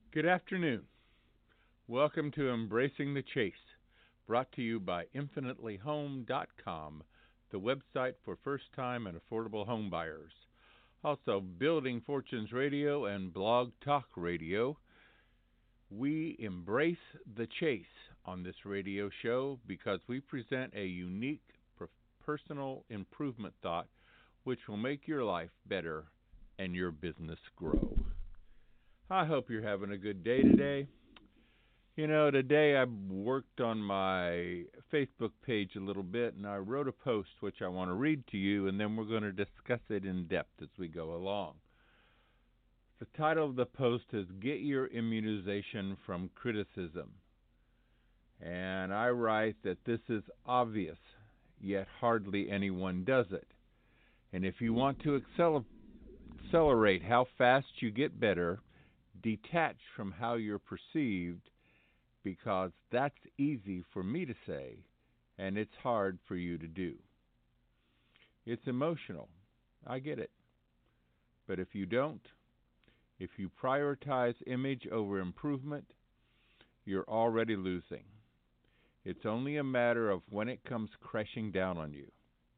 Good afternoon. Welcome to Embracing the Chase, brought to you by InfinitelyHome.com, the website for first time and affordable home buyers. Also, Building Fortunes Radio and Blog Talk Radio. We embrace the chase on this radio show because we present a unique personal improvement thought which will make your life better and your business grow. I hope you're having a good day today. Today I worked on my Facebook page a little bit and I wrote a post which I want to read to you, and then we're going to discuss it in depth as we go along. The title of the post is Get Your Immunization from Criticism. And I write that this is obvious, yet hardly anyone does it. And if you want to accelerate how fast you get better, detach from how you're perceived, because that's easy for me to say, and it's hard for you to do. It's emotional. I get it. But if you don't, if you prioritize image over improvement, you're already losing. It's only a matter of when it comes crashing down on you.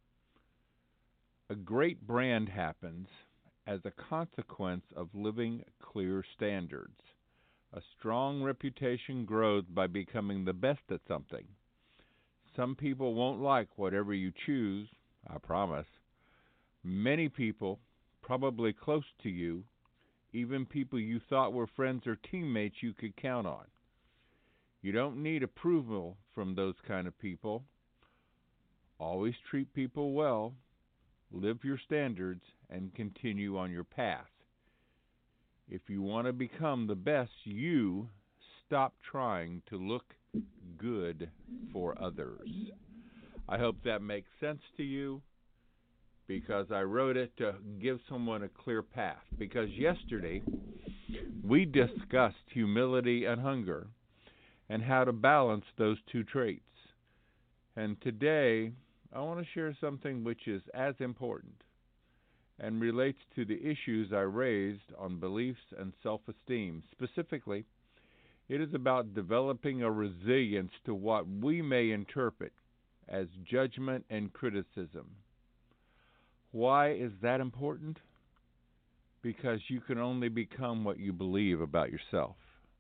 A great brand happens as a consequence of living clear standards. A strong reputation grows by becoming the best at something. Some people won't like whatever you choose, I promise. Many people, probably close to you, even people you thought were friends or teammates you could count on. You don't need approval from those kind of people. Always treat people well, live your standards, and continue on your path. If you want to become the best you, stop trying to look good for others. I hope that makes sense to you, because I wrote it to give someone a clear path. Because yesterday we discussed humility and hunger and how to balance those two traits. And today I want to share something which is as important and relates to the issues I raised on beliefs and self-esteem. Specifically, it is about developing a resilience to what we may interpret as judgment and criticism. Why is that important? Because you can only become what you believe about yourself.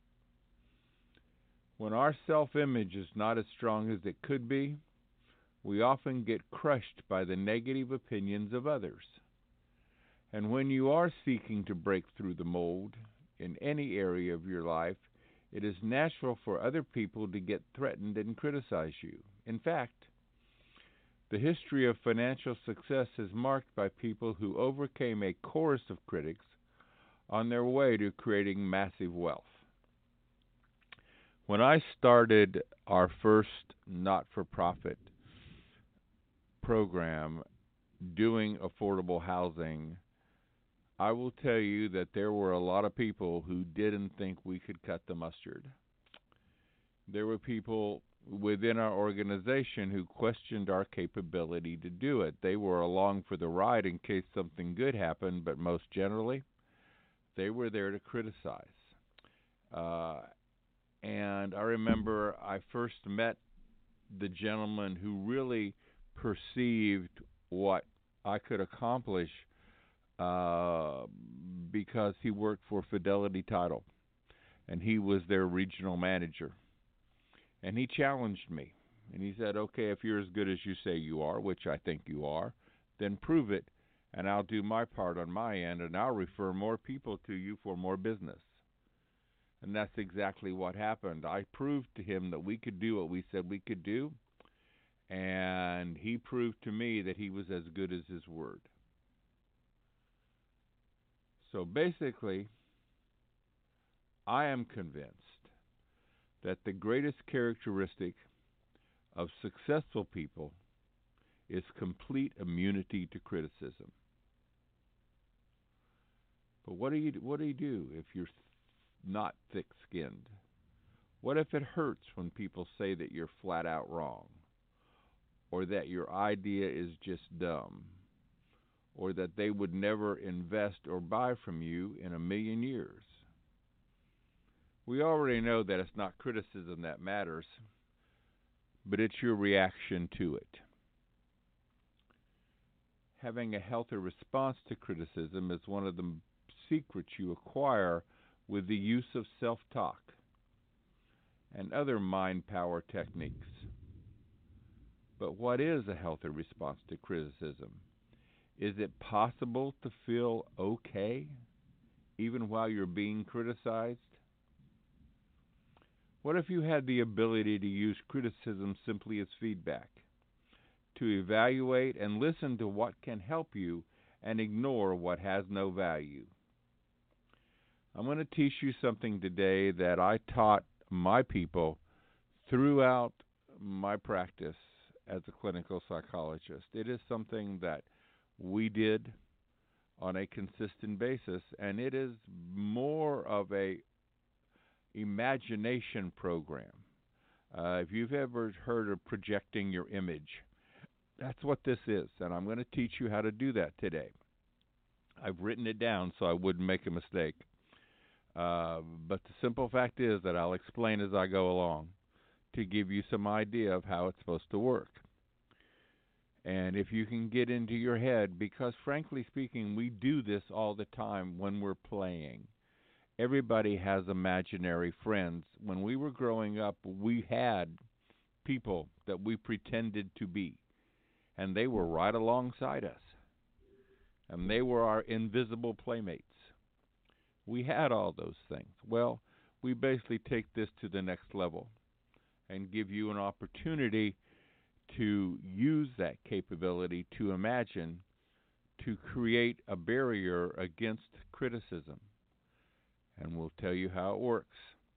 When our self-image is not as strong as it could be, we often get crushed by the negative opinions of others. And when you are seeking to break through the mold in any area of your life, it is natural for other people to get threatened and criticize you. In fact, the history of financial success is marked by people who overcame a chorus of critics on their way to creating massive wealth. When I started our first not-for-profit program doing affordable housing, I will tell you that there were a lot of people who didn't think we could cut the mustard. There were people within our organization who questioned our capability to do it. They were along for the ride in case something good happened, but most generally, they were there to criticize. And I remember I first met the gentleman who really perceived what I could accomplish because he worked for Fidelity Title, and he was their regional manager. And he challenged me, and he said, okay, if you're as good as you say you are, which I think you are, then prove it, and I'll do my part on my end, and I'll refer more people to you for more business. And that's exactly what happened. I proved to him that we could do what we said we could do, and he proved to me that he was as good as his word. So basically, I am convinced that the greatest characteristic of successful people is complete immunity to criticism. But what do you do if you're not thick-skinned? What if it hurts when people say that you're flat out wrong, or that your idea is just dumb, or that they would never invest or buy from you in a million years? We already know that it's not criticism that matters, but it's your reaction to it. Having a healthy response to criticism is one of the secrets you acquire with the use of self talk and other mind power techniques. But what is a healthy response to criticism? Is it possible to feel okay even while you're being criticized? What if you had the ability to use criticism simply as feedback, to evaluate and listen to what can help you and ignore what has no value? I'm going to teach you something today that I taught my people throughout my practice as a clinical psychologist. It is something that we did on a consistent basis, and it is more of a imagination program. If you've ever heard of projecting your image, that's what this is, and I'm going to teach you how to do that today. I've written it down so I wouldn't make a mistake. But the simple fact is that I'll explain as I go along to give you some idea of how it's supposed to work. And if you can get into your head, because frankly speaking, we do this all the time when we're playing. Everybody has imaginary friends. When we were growing up, we had people that we pretended to be, and they were right alongside us, and they were our invisible playmates. We had all those things. Well, we basically take this to the next level and give you an opportunity to use that capability to imagine, to create a barrier against criticism. And we'll tell you how it works.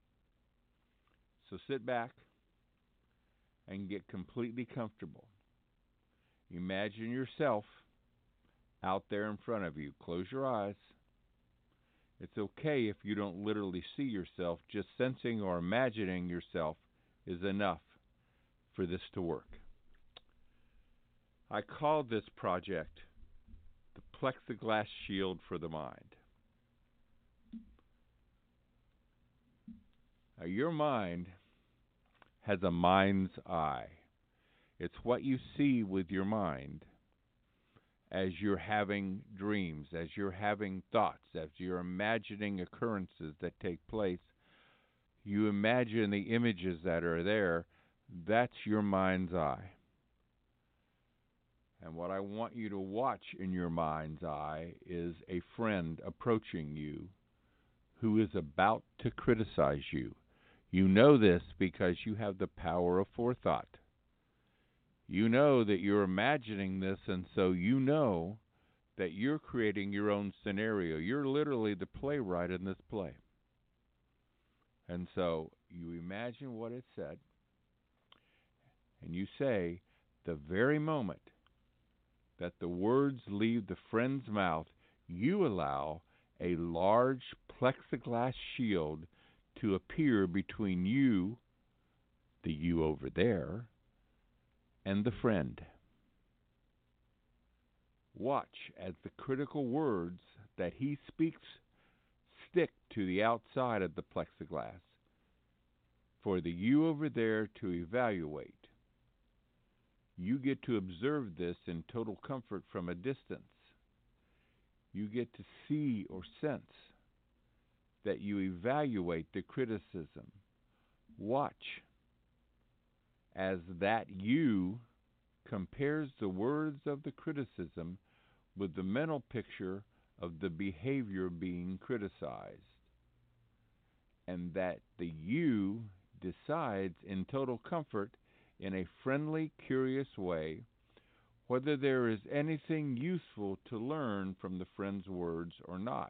So sit back and get completely comfortable. Imagine yourself out there in front of you. Close your eyes. It's okay if you don't literally see yourself. Just sensing or imagining yourself is enough for this to work. I call this project the plexiglass shield for the mind. Now, your mind has a mind's eye. It's what you see with your mind as you're having dreams, as you're having thoughts, as you're imagining occurrences that take place. You imagine the images that are there. That's your mind's eye. And what I want you to watch in your mind's eye is a friend approaching you who is about to criticize you. You know this because you have the power of forethought. You know that you're imagining this, and so you know that you're creating your own scenario. You're literally the playwright in this play. And so you imagine what it said, and you say, the very moment that the words leave the friend's mouth, you allow a large plexiglass shield to appear between you, the you over there, and the friend. Watch as the critical words that he speaks stick to the outside of the plexiglass for the you over there to evaluate. You get to observe this in total comfort from a distance. You get to see or sense that you evaluate the criticism. Watch as that you compares the words of the criticism with the mental picture of the behavior being criticized, and that the you decides in total comfort, in a friendly, curious way, whether there is anything useful to learn from the friend's words or not.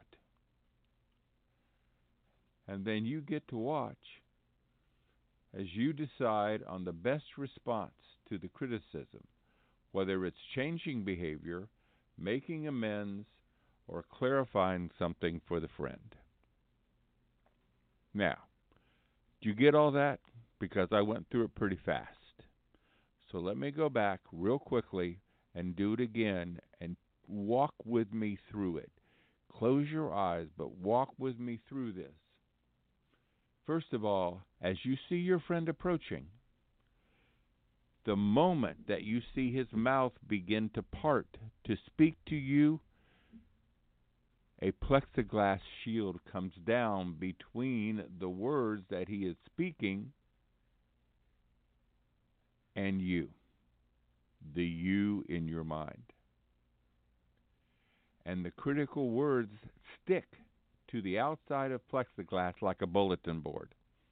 And then you get to watch as you decide on the best response to the criticism, whether it's changing behavior, making amends, or clarifying something for the friend. Now, did you get all that? Because I went through it pretty fast. So let me go back real quickly and do it again and walk with me through it. Close your eyes, but walk with me through this. First of all, as you see your friend approaching, the moment that you see his mouth begin to part to speak to you, a plexiglass shield comes down between the words that he is speaking and you, the you in your mind. And the critical words stick to the outside of plexiglass like a bulletin board.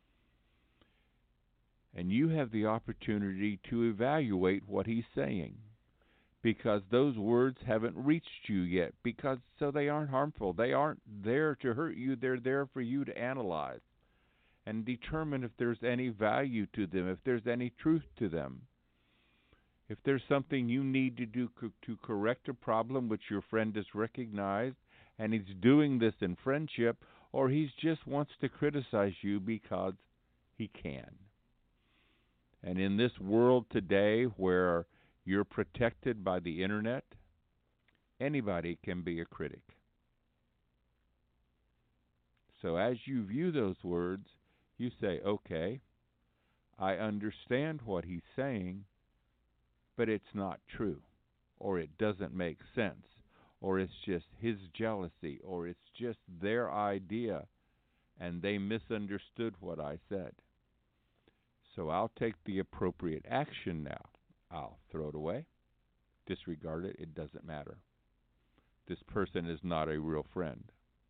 And you have the opportunity to evaluate what he's saying, because those words haven't reached you yet, so they aren't harmful. They aren't there to hurt you. They're there for you to analyze and determine if there's any value to them, if there's any truth to them. If there's something you need to do to correct a problem which your friend has recognized, and he's doing this in friendship, or he just wants to criticize you because he can. And in this world today where you're protected by the internet, anybody can be a critic. So as you view those words, you say, okay, I understand what he's saying, but it's not true, or it doesn't make sense, or it's just his jealousy, or it's just their idea, and they misunderstood what I said. So I'll take the appropriate action now. I'll throw it away, disregard it, it doesn't matter. This person is not a real friend.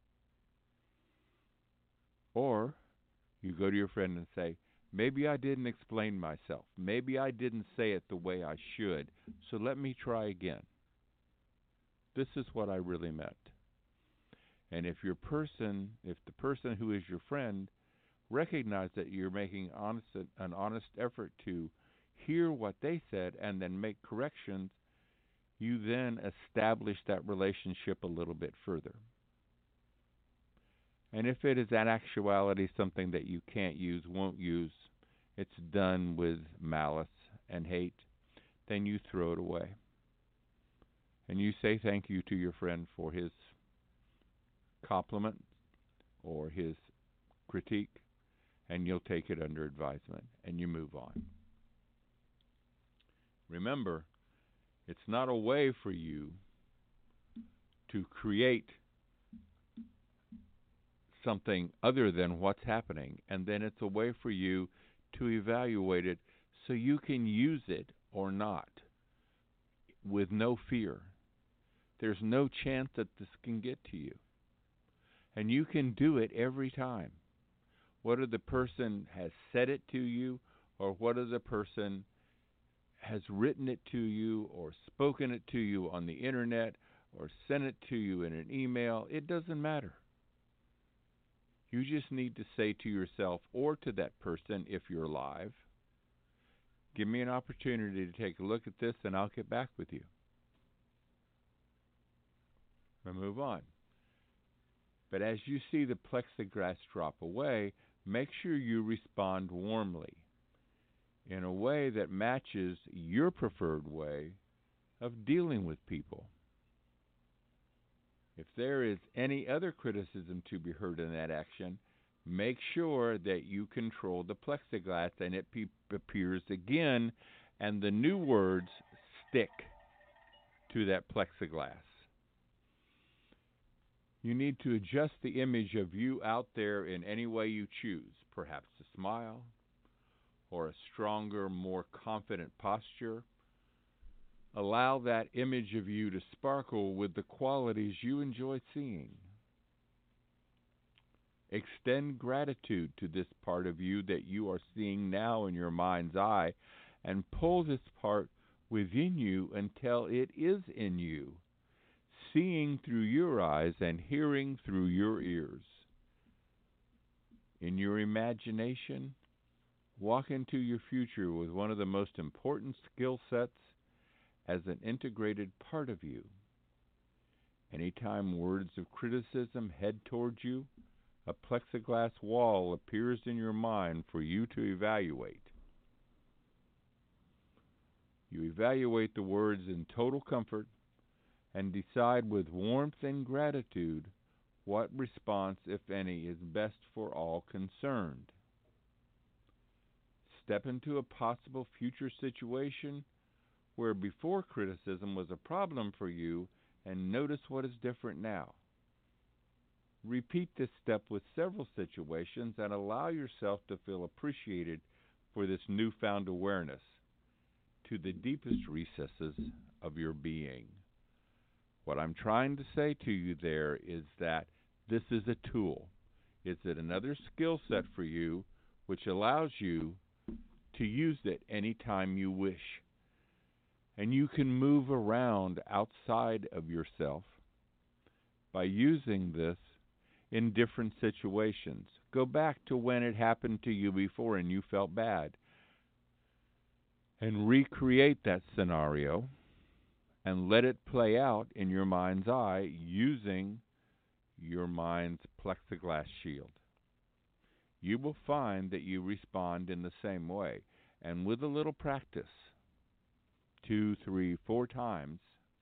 Or you go to your friend and say, maybe I didn't explain myself. Maybe I didn't say it the way I should. So let me try again. This is what I really meant. And if the person who is your friend recognize that you're making an honest effort to hear what they said and then make corrections, you then establish that relationship a little bit further. And if it is in actuality something that you can't use, won't use, it's done with malice and hate, then you throw it away. And you say thank you to your friend for his compliment or his critique, and you'll take it under advisement, and you move on. Remember, it's not a way for you to create something other than what's happening, and then it's a way for you to evaluate it so you can use it or not with no fear. There's no chance that this can get to you. And you can do it every time. Whether the person has said it to you, or whether the person has written it to you, or spoken it to you on the internet, or sent it to you in an email, it doesn't matter. You just need to say to yourself or to that person, if you're live, give me an opportunity to take a look at this and I'll get back with you. We'll move on. But as you see the plexiglass drop away, make sure you respond warmly in a way that matches your preferred way of dealing with people. If there is any other criticism to be heard in that action, make sure that you control the plexiglass and it appears again and the new words stick to that plexiglass. You need to adjust the image of you out there in any way you choose, perhaps a smile or a stronger, more confident posture. Allow that image of you to sparkle with the qualities you enjoy seeing. Extend gratitude to this part of you that you are seeing now in your mind's eye, and pull this part within you until it is in you, seeing through your eyes and hearing through your ears. In your imagination, walk into your future with one of the most important skill sets as an integrated part of you. Anytime words of criticism head towards you, a plexiglass wall appears in your mind for you to evaluate. You evaluate the words in total comfort and decide with warmth and gratitude what response, if any, is best for all concerned. step into a possible future situation where before criticism was a problem for you and notice what is different now. Repeat this step with several situations and allow yourself to feel appreciated for this newfound awareness to the deepest recesses of your being. What I'm trying to say to you there is that this is a tool. It's another skill set for you which allows you to use it anytime you wish. And you can move around outside of yourself by using this in different situations. Go back to when it happened to you before and you felt bad, and recreate that scenario and let it play out in your mind's eye using your mind's plexiglass shield. You will find that you respond in the same way. And with a little practice, 2, 3, 4 times,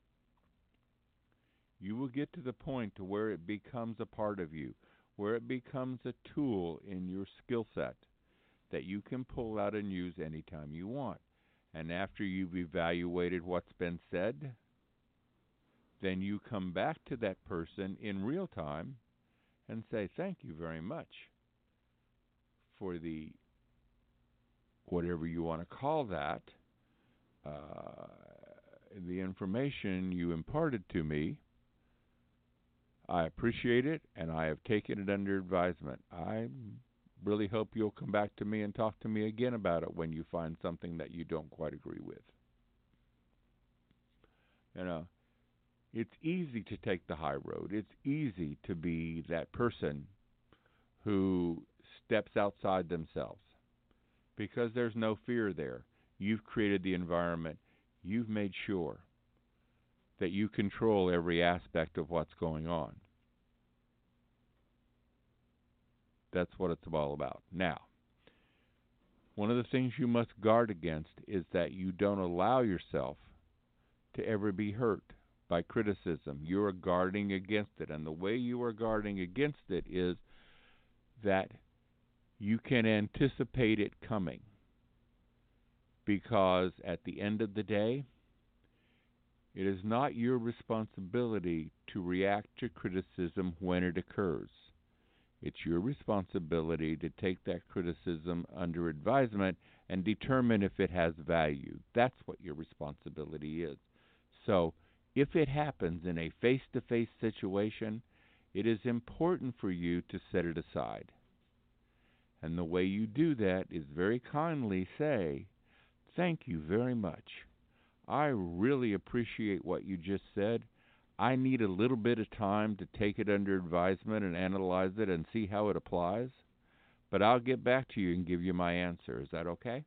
you will get to the point to where it becomes a part of you, where it becomes a tool in your skill set that you can pull out and use anytime you want. And after you've evaluated what's been said, then you come back to that person in real time and say, thank you very much for the, whatever you want to call that, the information you imparted to me. I appreciate it, and I have taken it under advisement. I really hope you'll come back to me and talk to me again about it when you find something that you don't quite agree with. You know, it's easy to take the high road. It's easy to be that person who steps outside themselves because there's no fear there. You've created the environment. You've made sure that you control every aspect of what's going on. That's what it's all about. Now, one of the things you must guard against is that you don't allow yourself to ever be hurt by criticism. You are guarding against it, and the way you are guarding against it is that you can anticipate it coming, because at the end of the day, it is not your responsibility to react to criticism when it occurs. It's your responsibility to take that criticism under advisement and determine if it has value. That's what your responsibility is. So, if it happens in a face-to-face situation, it is important for you to set it aside. And the way you do that is very kindly say, thank you very much. I really appreciate what you just said. I need a little bit of time to take it under advisement and analyze it and see how it applies. But I'll get back to you and give you my answer. Is that okay?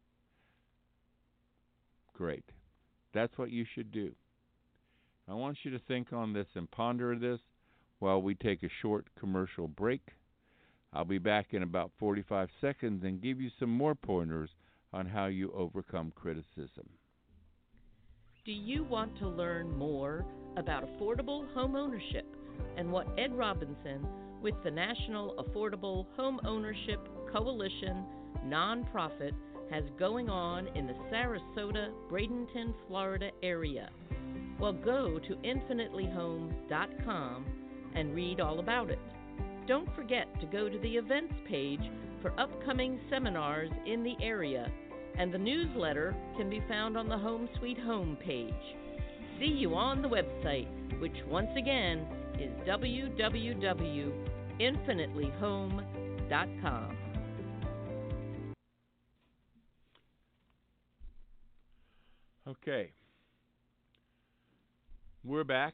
Great. That's what you should do. I want you to think on this and ponder this while we take a short commercial break. I'll be back in about 45 seconds and give you some more pointers on how you overcome criticism. Do you want to learn more about affordable home ownership and what Ed Robinson with the National Affordable Home Ownership Coalition nonprofit has going on in the Sarasota, Bradenton, Florida area? Well, go to infinitelyhome.com and read all about it. Don't forget to go to the events page for upcoming seminars in the area, and the newsletter can be found on the Home Sweet Home page. See you on the website, which once again is www.infinitelyhome.com. Okay. We're back.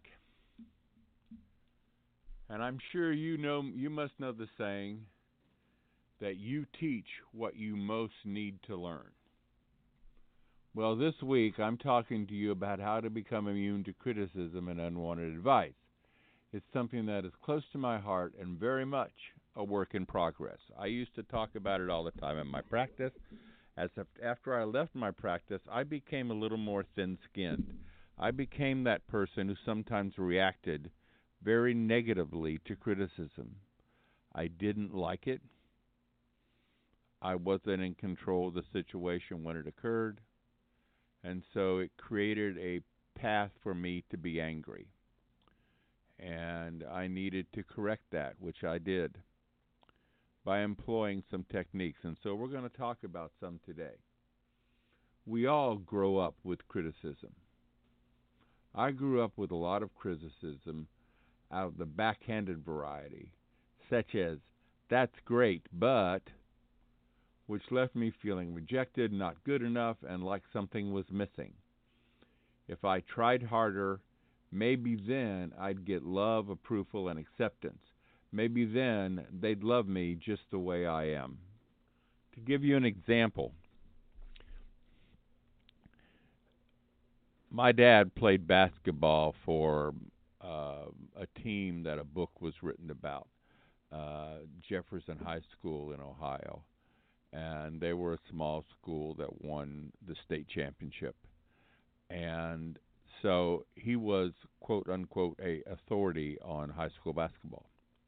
And I'm sure you must know the saying that you teach what you most need to learn. Well, this week I'm talking to you about how to become immune to criticism and unwanted advice. It's something that is close to my heart and very much a work in progress. I used to talk about it all the time in my practice. After I left my practice, I became a little more thin-skinned. I became that person who sometimes reacted very negatively to criticism. I didn't like it. I wasn't in control of the situation when it occurred, and so it created a path for me to be angry. And I needed to correct that, which I did by employing some techniques. And so we're going to talk about some today. We all grow up with criticism. I grew up with a lot of criticism out of the backhanded variety, such as, "That's great, but," which left me feeling rejected, not good enough, and like something was missing. If I tried harder, maybe then I'd get love, approval, and acceptance. Maybe then they'd love me just the way I am. To give you an example, my dad played basketball for a team that a book was written about, Jefferson High School in Ohio. And they were a small school that won the state championship. And so he was, quote unquote, a authority on high school basketball.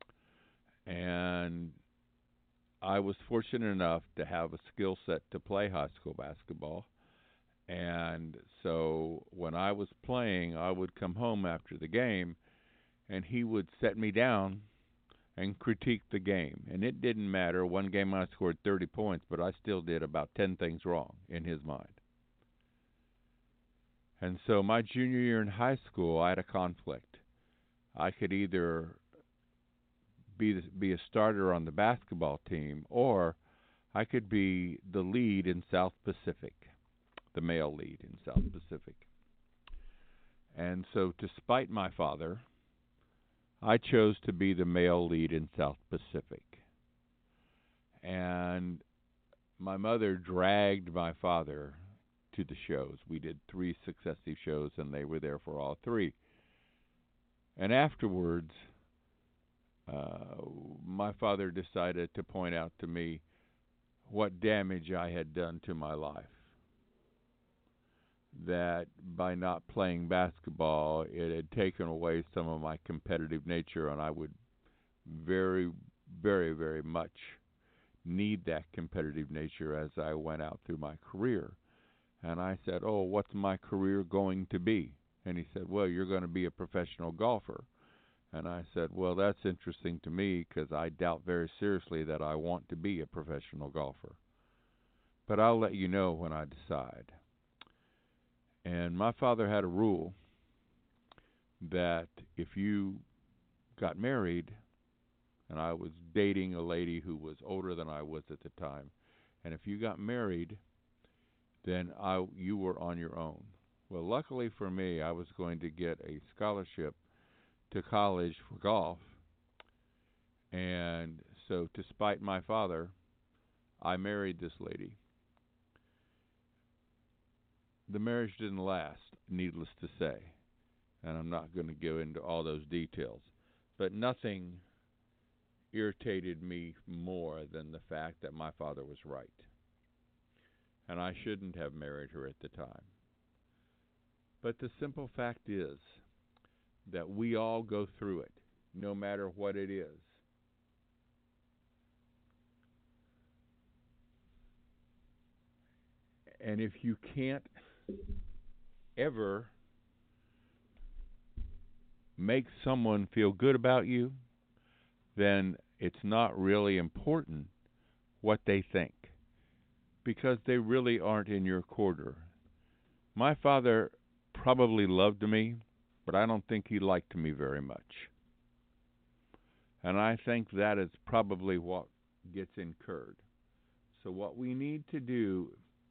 And I was fortunate enough to have a skill set to play high school basketball. And so when I was playing, I would come home after the game, and he would set me down and critique the game. And it didn't matter. One game I scored 30 points, but I still did about 10 things wrong in his mind. And so my junior year in high school, I had a conflict. I could either be a starter on the basketball team, or I could be the lead in South Pacific, the male lead in South Pacific. And so, to spite my father, I chose to be the male lead in South Pacific. And my mother dragged my father to the shows. We did 3 successive shows, and they were there for all 3. And afterwards, my father decided to point out to me what damage I had done to my life. That by not playing basketball, it had taken away some of my competitive nature, and I would very, very, very much need that competitive nature as I went out through my career. And I said, "Oh, what's my career going to be?" And he said, "Well, you're going to be a professional golfer." And I said, "Well, that's interesting to me, because I doubt very seriously that I want to be a professional golfer. But I'll let you know when I decide." And my father had a rule that if you got married, and I was dating a lady who was older than I was at the time, and if you got married, then you were on your own. Well, luckily for me, I was going to get a scholarship to college for golf. And so, to spite my father, I married this lady. The marriage didn't last, needless to say, and I'm not going to go into all those details. But nothing irritated me more than the fact that my father was right, and I shouldn't have married her at the time. But the simple fact is that we all go through it, no matter what it is. And if you can't ever make someone feel good about you, then it's not really important what they think, because they really aren't in your quarter. My father probably loved me, but I don't think he liked me very much. And I think that is probably what gets incurred. So what we need to do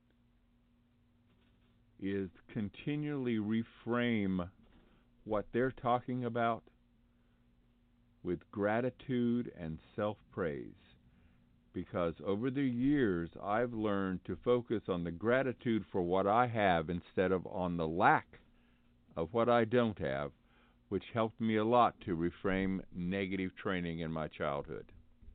is continually reframe what they're talking about with gratitude and self-praise. Because over the years, I've learned to focus on the gratitude for what I have instead of on the lack of what I don't have, which helped me a lot to reframe negative training in my childhood.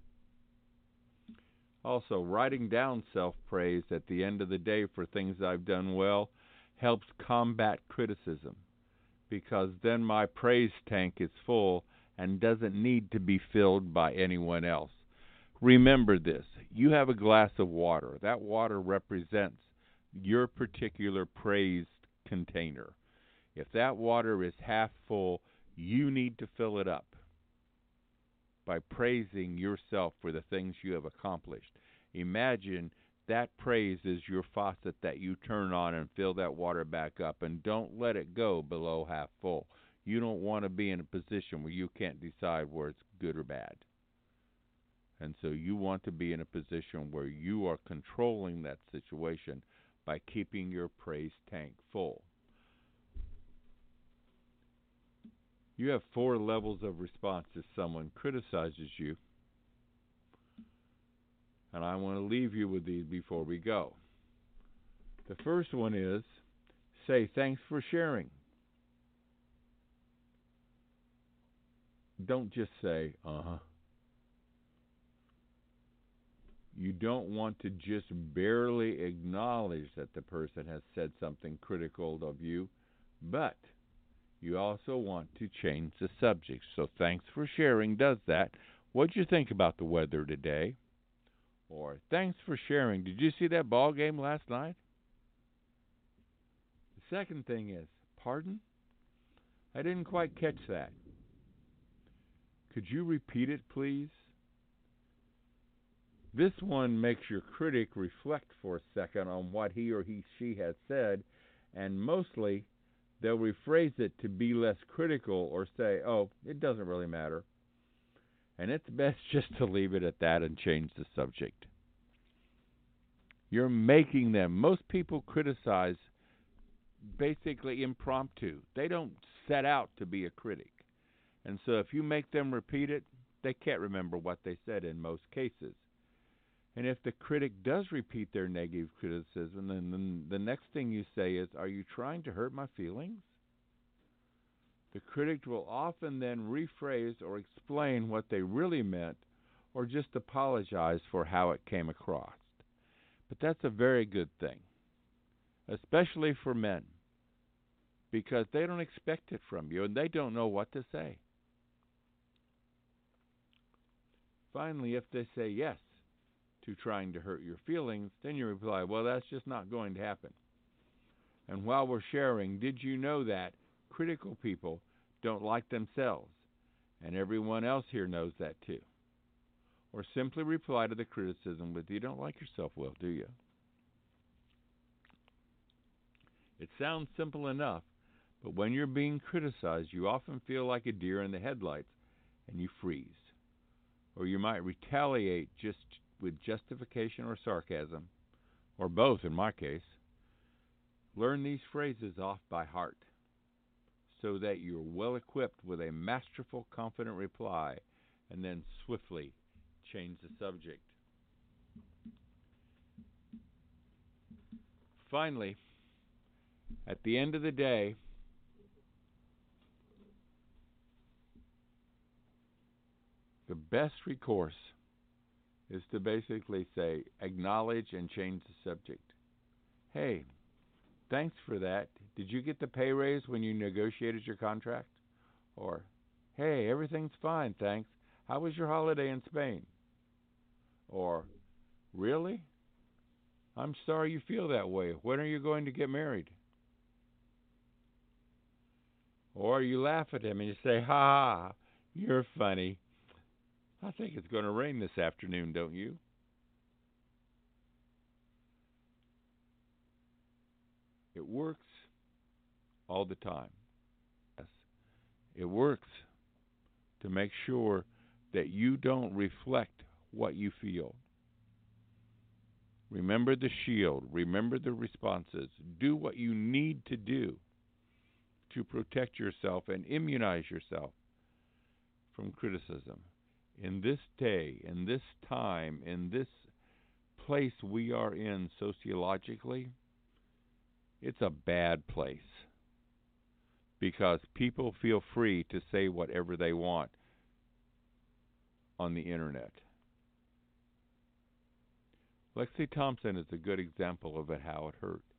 Also, writing down self-praise at the end of the day for things I've done well helps combat criticism, because then my praise tank is full and doesn't need to be filled by anyone else. Remember this. You have a glass of water. That water represents your particular praised container. If that water is half full, you need to fill it up by praising yourself for the things you have accomplished. Imagine that praise is your faucet that you turn on and fill that water back up, and don't let it go below half full. You don't want to be in a position where you can't decide where it's good or bad. And so you want to be in a position where you are controlling that situation by keeping your praise tank full. You have 4 levels of response if someone criticizes you. And I want to leave you with these before we go. The first one is, say thanks for sharing. Don't just say, uh-huh. You don't want to just barely acknowledge that the person has said something critical of you, but you also want to change the subject. So thanks for sharing does that. What'd you think about the weather today? Or thanks for sharing. Did you see that ball game last night? The second thing is, pardon? I didn't quite catch that. Could you repeat it, please? This one makes your critic reflect for a second on what he or she has said, and mostly they'll rephrase it to be less critical or say, oh, it doesn't really matter. And it's best just to leave it at that and change the subject. You're making them. Most people criticize basically impromptu. They don't set out to be a critic. And so if you make them repeat it, they can't remember what they said in most cases. And if the critic does repeat their negative criticism, then the next thing you say is, are you trying to hurt my feelings? The critic will often then rephrase or explain what they really meant, or just apologize for how it came across. But that's a very good thing, especially for men, because they don't expect it from you and they don't know what to say. Finally, if they say yes to trying to hurt your feelings, then you reply, well, that's just not going to happen. And while we're sharing, did you know that critical people don't like themselves? And everyone else here knows that too. Or simply reply to the criticism with, you don't like yourself well, do you? It sounds simple enough, but when you're being criticized, you often feel like a deer in the headlights and you freeze. Or you might retaliate just with justification or sarcasm, or both in my case. Learn these phrases off by heart so that you're well equipped with a masterful, confident reply, and then swiftly change the subject. Finally, at the end of the day, the best recourse is to basically say, acknowledge and change the subject. Hey, thanks for that. Did you get the pay raise when you negotiated your contract? Or, hey, everything's fine, thanks. How was your holiday in Spain? Or, really? I'm sorry you feel that way. When are you going to get married? Or you laugh at him and you say, ha, you're funny. I think it's going to rain this afternoon, don't you? It works all the time. Yes. It works to make sure that you don't reflect what you feel. Remember the shield. Remember the responses. Do what you need to do to protect yourself and immunize yourself from criticism. In this day, in this time, in this place we are in sociologically, it's a bad place because people feel free to say whatever they want on the internet. Lexi Thompson is a good example of it, how it hurt.